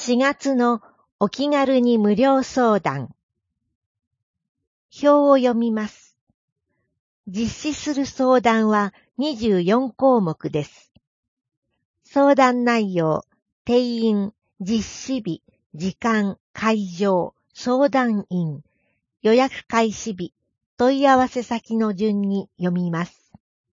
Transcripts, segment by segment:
4月のお気軽に無料相談。表を読みます。実施する相談は24項目です。相談内容、定員、実施日、時間、会場、相談員、予約開始日、問い合わせ先の順に読みます。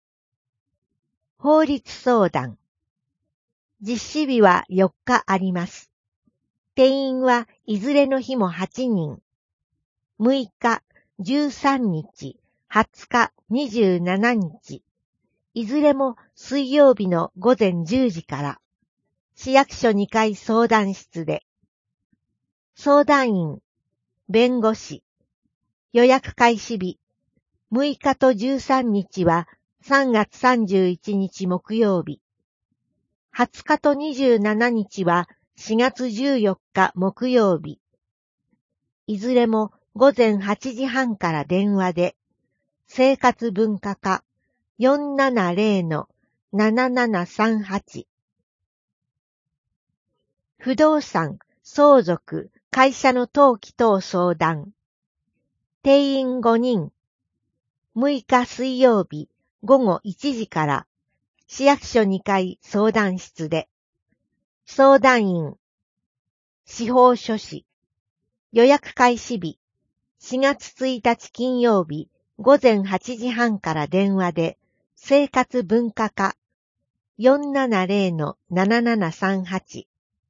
法律相談。実施日は4日あります。定員はいずれの日も8人。6日、13日、20日、27日。いずれも水曜日の午前10時から。市役所2階相談室で。相談員、弁護士。予約開始日。6日と13日は3月31日木曜日。20日と27日は4月14日木曜日。いずれも午前8時半から電話で、生活文化課 470-7738。不動産、相続、会社の登記等相談。定員5人。6日水曜日午後1時から市役所2階相談室で。相談員、司法書士。予約開始日、4月1日金曜日午前8時半から電話で、生活文化課 470-7738。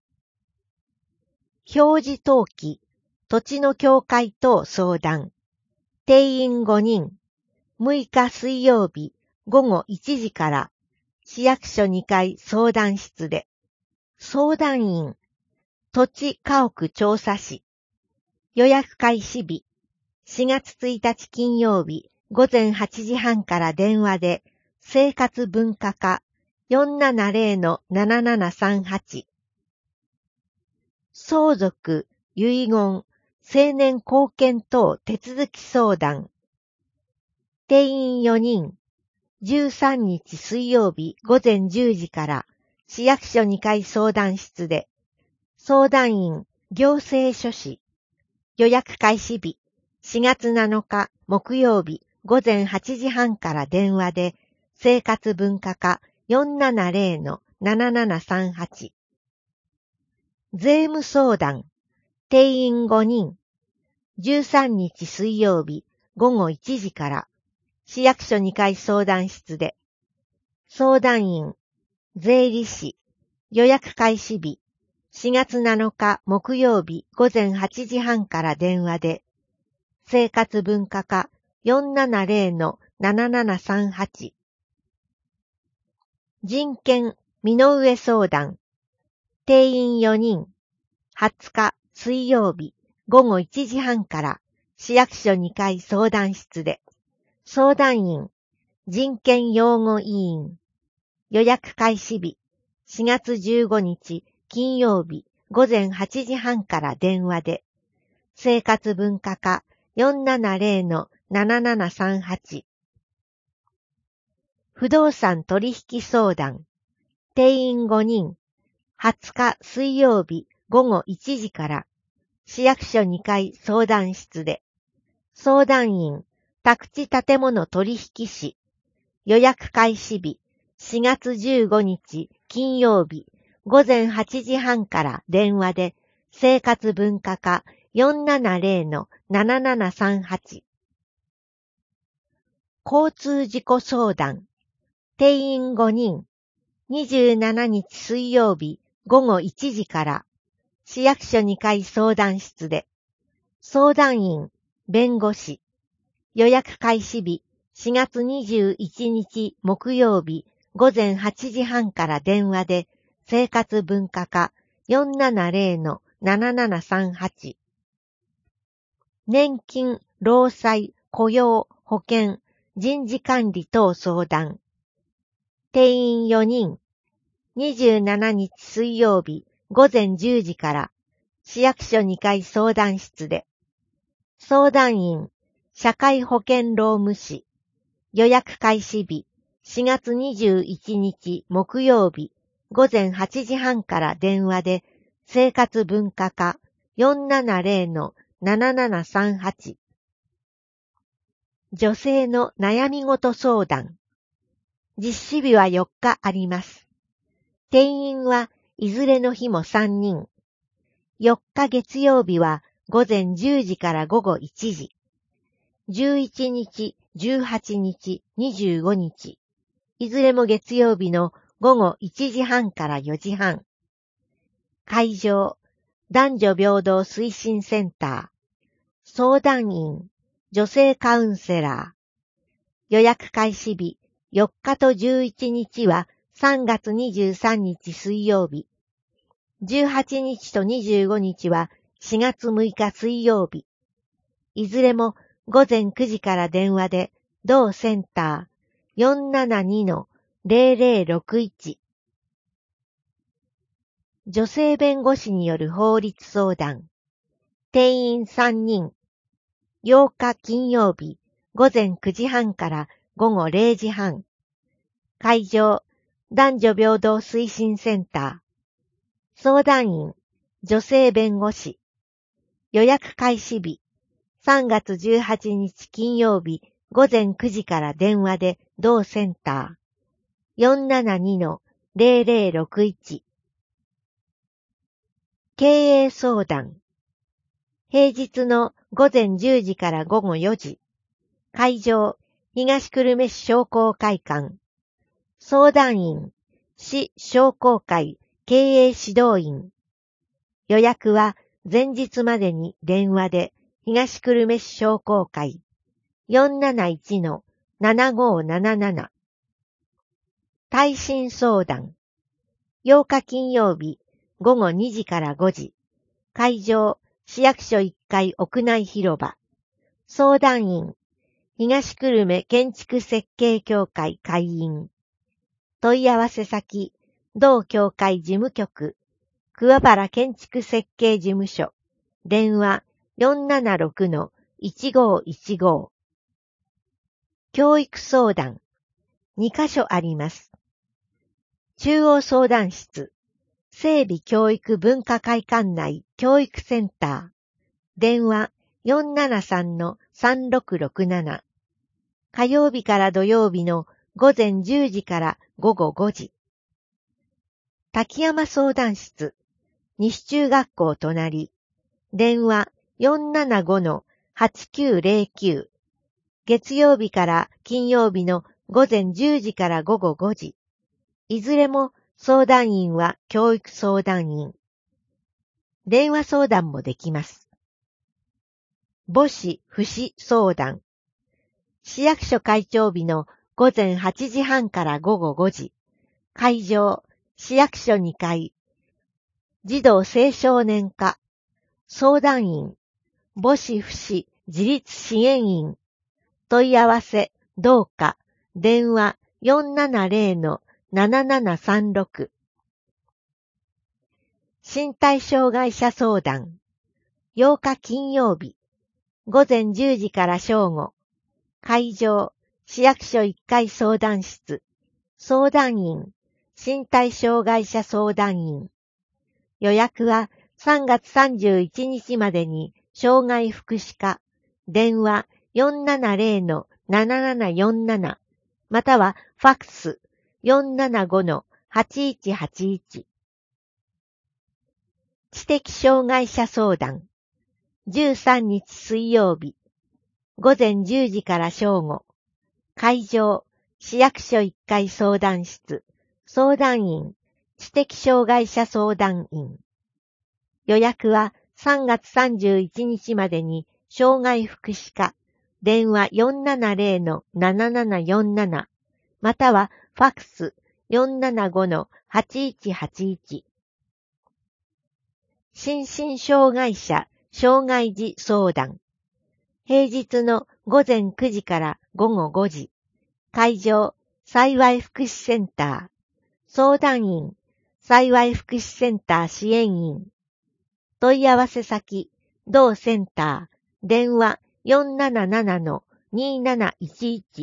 表示登記、土地の境界等相談。定員5人。6日水曜日午後1時から市役所2階相談室で。相談員、土地家屋調査士。予約開始日、4月1日金曜日午前8時半から電話で、生活文化課 470-7738。相続、遺言、成年後見等手続き相談。定員4人。13日水曜日午前10時から市役所2階相談室で。相談員、行政書士。予約開始日、4月7日木曜日午前8時半から電話で、生活文化課 470-7738。税務相談。定員5人。13日水曜日午後1時から市役所2階相談室で。相談員、税理士。予約開始日、4月7日木曜日午前8時半から電話で。生活文化課 470-7738。人権、身の上相談。定員4人。20日水曜日午後1時半から市役所2階相談室で。相談員、人権擁護委員。予約開始日、4月15日金曜日午前8時半から電話で。生活文化課 470-7738。不動産取引相談。定員5人。20日水曜日午後1時から市役所2階相談室で。相談員、宅地建物取引士。予約開始日、4月15日金曜日午前8時半から電話で。生活文化課 470-7738。交通事故相談。定員5人。27日水曜日午後1時から市役所2階相談室で。相談員、弁護士。予約開始日、4月21日木曜日午前8時半から電話で。生活文化課 470-7738。年金、労災、雇用、保険、人事管理等相談。定員4人。27日水曜日午前10時から市役所2階相談室で。相談員、社会保険労務士。予約開始日、4月21日木曜日午前8時半から電話で。 生活文化課 470-7738 女性の悩み事相談。実施日は4日あります。定員はいずれの日も3人。4日月曜日は午前10時から午後1時。11日、18日、25日。いずれも月曜日の午後1時半から4時半。会場、男女平等推進センター。相談員、女性カウンセラー。予約開始日、4日と11日は3月23日水曜日。18日と25日は4月6日水曜日。いずれも午前9時から電話で、同センター 472-0061。女性弁護士による法律相談。定員3人。8日金曜日、午前9時半から午後0時半。会場、男女平等推進センター。相談員、女性弁護士。予約開始日、3月18日金曜日、午前9時から電話で同センター 472-0061。経営相談。平日の午前10時から午後4時。会場、東久留米市商工会館。相談員、市商工会経営指導員。予約は前日までに電話で東久留米市商工会 471-7577。耐震相談。8日金曜日午後2時から5時。会場、市役所1階屋内広場。相談員、東久留米建築設計協会会員。問い合わせ先、同協会事務局、桑原建築設計事務所。電話 476-1515。教育相談。2カ所あります。中央相談室。整備教育文化会館内教育センター。電話 473-3667。火曜日から土曜日の午前10時から午後5時。滝山相談室。西中学校隣。電話 475-8909。月曜日から金曜日の午前10時から午後5時。いずれも相談員は教育相談員。電話相談もできます。母子父子相談。市役所会長日の午前8時半から午後5時。会場、市役所2階。児童青少年課。相談員、母子父子自立支援員。問い合わせ、同課。電話 470-7736。身体障害者相談。8日金曜日。午前10時から正午。会場、市役所1階相談室。相談員、身体障害者相談員。予約は3月31日までに障害福祉課。電話 470-7747。またはファックス 475-8181。知的障害者相談。13日水曜日。午前10時から正午。会場、市役所1階相談室。相談員、知的障害者相談員。予約は3月31日までに障害福祉課。電話 470-7747。またはファックス 475-8181。心身障害者障害児相談。平日の午前9時から午後5時。会場、幸福祉センター。相談員、幸福祉センター支援員。問い合わせ先、同センター。電話 477-2711。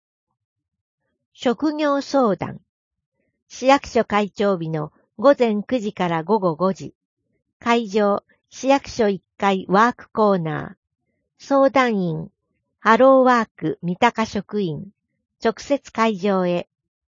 職業相談。市役所会長日の午前9時から午後5時。 会場、市役所1階ワークコーナー。相談員、ハローワーク三鷹職員。直接会場へ。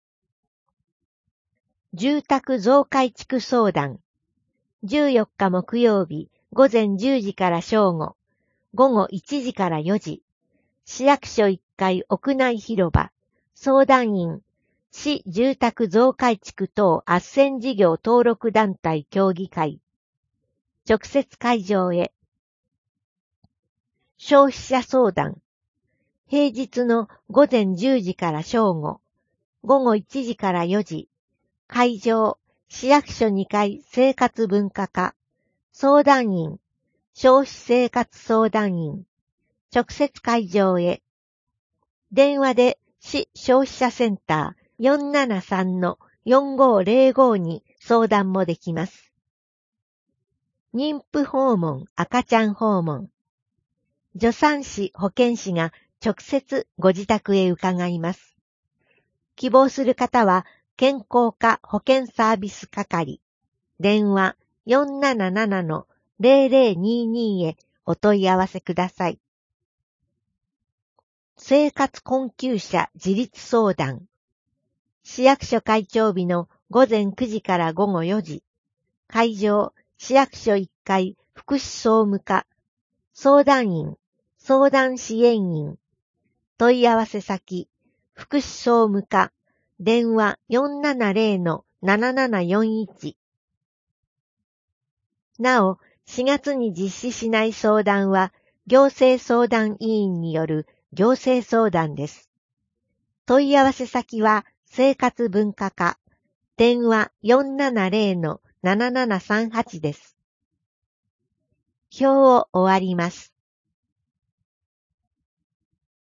住宅増改築相談。14日木曜日、午前10時から正午。午後1時から4時。市役所1階屋内広場。相談員、市住宅増改築等斡旋事業登録団体協議会。直接会場へ。消費者相談。平日の午前10時から正午。午後1時から4時。会場、市役所2階生活文化課。相談員、消費生活相談員。直接会場へ。電話で市消費者センター 473-4505 に相談もできます。妊婦訪問、赤ちゃん訪問。助産師、保健師が直接ご自宅へ伺います。希望する方は、健康課保健サービス係。電話 477-0022 へお問い合わせください。生活困窮者自立相談。市役所開庁日の午前9時から午後4時。会場、市役所1階福祉総務課。相談員、相談支援員。問い合わせ先、福祉総務課。電話 470-7741。なお、4月に実施しない相談は、行政相談委員による行政相談です。問い合わせ先は、生活文化課。電話 470-7738 です。表を終わります。